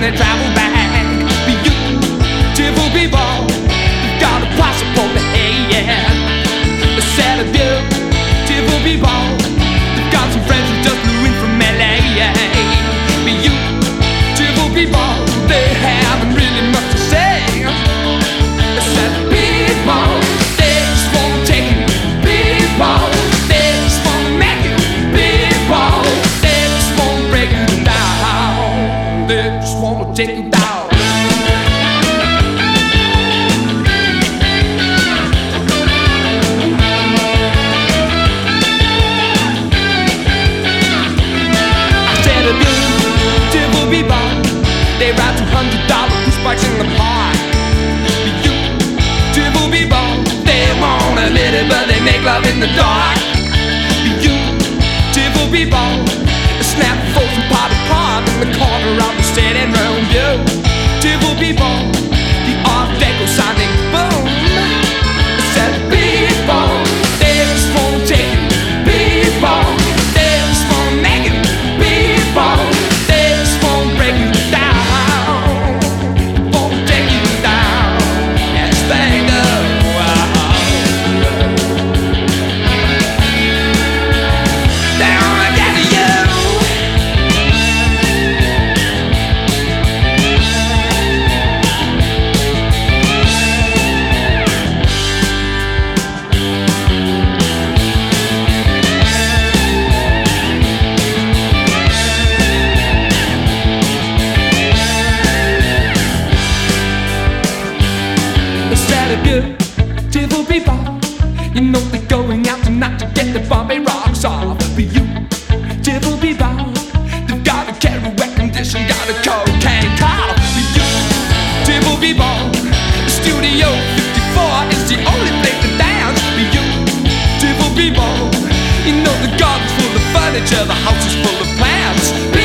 they travel back. Beautiful people, they've got a passport to hand. A set of beautiful people, they've got some friends who just flew in from LA. Beautiful people, they haven't really much to say. A set of people, they just wanna take you. People, they just wanna make you. People, they just wanna break you down. They just wanna take you down. They ride $200 push bikes in the park. Beautiful people, they wanna live it, but they make love in the dark. Beautiful people, snap photos and party park in the corner of the sitting room. Beautiful people, the Art Deco sounding boom. Said people, they just wanna take you. People, they just wanna make it. People, they just wanna break you down. Beautiful people, you know they're going out tonight to get the Bombay rocks off. Beautiful people, they've got a Kerouac condition, got a cocaine cough. Beautiful people, Studio 54 is the only place to dance. Beautiful people, you know the garden's full of furniture, the house is full of plants.